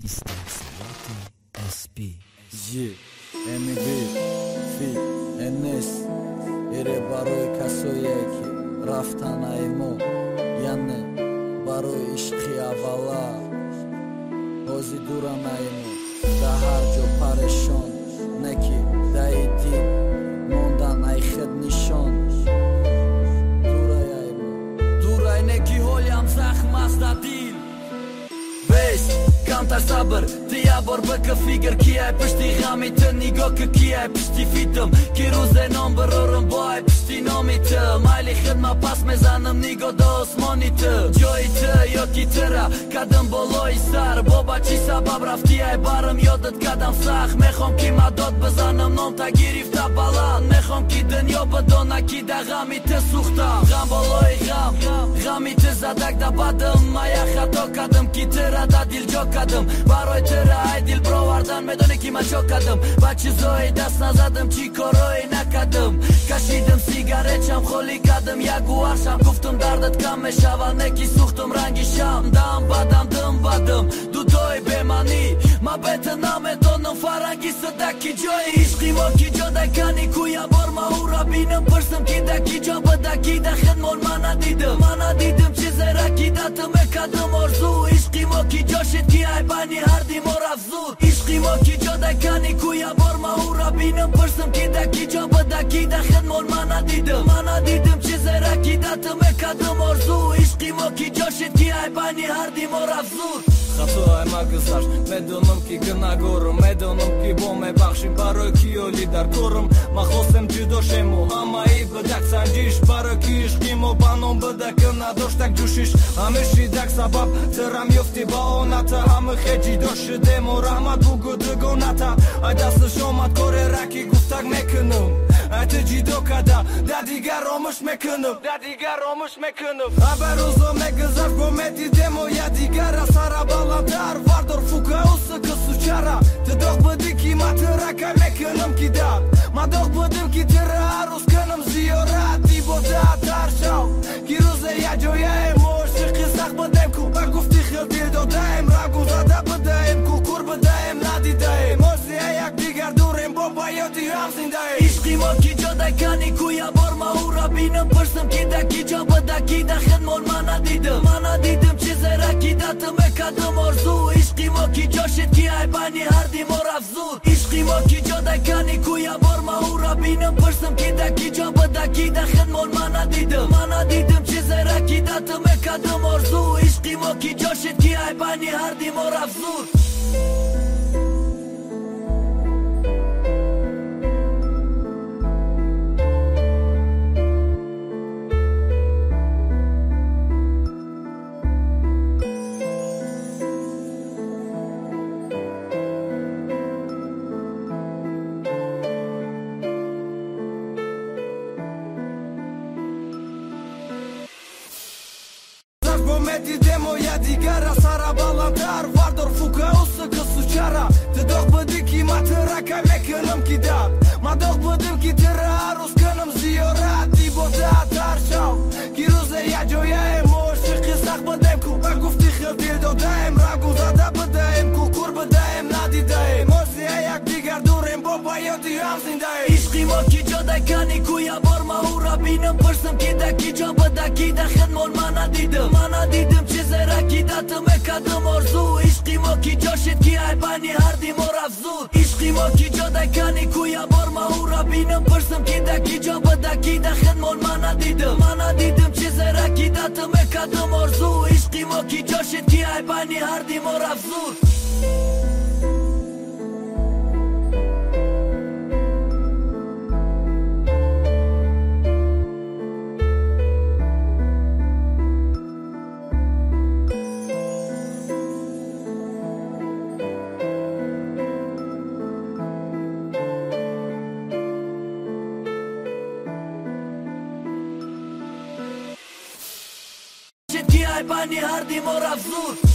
استنسلات SP MB Fit NS Ире барои касое ки рафтанаимо яъне барои ишқи аввала ҳози дуранаимо дар ҳар ҷо парешон не ки даи дил мондан ай хеднишон дураяимо дурай не ки ҳолям захм аст дар дил бес камтар сабр ти я бор бика фигр ки ай пишти ғами ти нигоҳ ки ки ай пишти фитм ки рӯзе ном барорам бо ай пишти номи ти майли хидма пас мезанам нигоҳ до осмони ти ҷои ти ё ки тира кадам болои сар бо ба чӣ сабаб рафти ай барам ёдат кадам сахт мехом ки мадод бизанам ном та гирифта баланд мехом ки дунё бидона ки да ғами ти сӯхтам ғам болои ғам ғами ти задак да бадам мая хато кадам ки тира да дил ҷо кадам барои тира ай дил бровардан медони ки ман чо кадам ба чизои даст назадам чӣ корое накадам кашидам сигаретчам холӣ кадам як гуаршам гуфтам дардат кам мешавад не ки сӯхтам ранги шам дам бадам дым бадам дудои беманӣ ман бета наметонам фаранги садаки ҷои ишқи мо ки ҷо дакани куя бор ма ӯра бинам пурсам ки даки ҷо бадаки да хидмон ман надидам чизера ки дата мекадам орзу ишқи мо ки ҷо шид ки ай байни ҳарди мо рафт зуд ишқи мо ки ҷо дакани куя бор ма ӯра бинам пурсам ки даки ҷо бадаки да хидмон ман надидам чизера ки дата мекадам орзу ишқи мо ки ҷо шид ки ай байни ҳарди мо рафт зуд хатоай ма гузашт медонам ки гунагорам медонам ки бо мебахшим барои ки ёли дар корам ман хостем ҷудо шему ҳамаи бидак санҷиш барои ки ишқи мо ба ном бидаки надоштак ҷӯшиш ҳамеши дак сабаб тирам ёфти ба оната ҳама хеҷи дошидему раҳмат бугу дугоната ай дасташ омад коре раки гуфтак мекунам ай ту ҷидо када да дигар омӯш мекунам абар рӯзо мегузашт бо медидему я дигара сара баландтар вардор фука усака сучара ту доғ будӣ ки ман тиракай мекунам ки дад ман доғ будим ки тира ҳаррӯз кунам зиёрат ибодат таршав ки рӯзе якҷояем ошиқи сахт будем ку ба гуфти хел дил додаем рагу зада бидаем ку кур бидаем надидаем озия якдигар дурем бо ба ёди ҳам зиндаем ишқи мо ки ҷо дакани куя бор ма ӯра бинам пурсам ки даки ҷо бидаки да хидмон ман надидам чизера ки дата мекадам орзу ишқи мо ки ҷо шид ки ай байни ҳарди мо рафт зуд ишқи мо ки ҷо дакани куя бор ма ӯра бинам пурсам ки даки ҷо бидаки да хидмон ман надидам чизера ки дата мекадам орзу ишқи мо ки ҷо шид ки ай байни ҳарди мо рафт зуд медидему я дигара сара баландтар вардор фука усака сучара ту доғ будӣ ки ман тиракай мекунам ки дад ман доғ будим ки тира ҳаррӯз кунам зиёрат ибодат таршав ки рӯзе якҷояем ошиқи сахт будем ку ба гуфти хел дил додаем рагу зада бидаем ку кур бидаем надидаем озия якдигар дурем бо ба ёди ҳам зиндаем ишқи мо ки ҷо дакани куя бор ма ӯра бинам пурсам ки даки ҷо бидаки да хидмон ман надидам чизера ки дата мекадам орзу ишқи мо ки ҷо шид ки ай байни ҳарди мо рафт зуд ишқи мо ки ҷо дакани куя бор ма ӯра бинам пурсам ки даки ҷо бидаки да хидмон ман надидам чизера ки дата мекадам орзу ишқи мо ки ҷо шид ки ай байни ҳарди мо рафт зуд байни ҳарди мо рафт зуд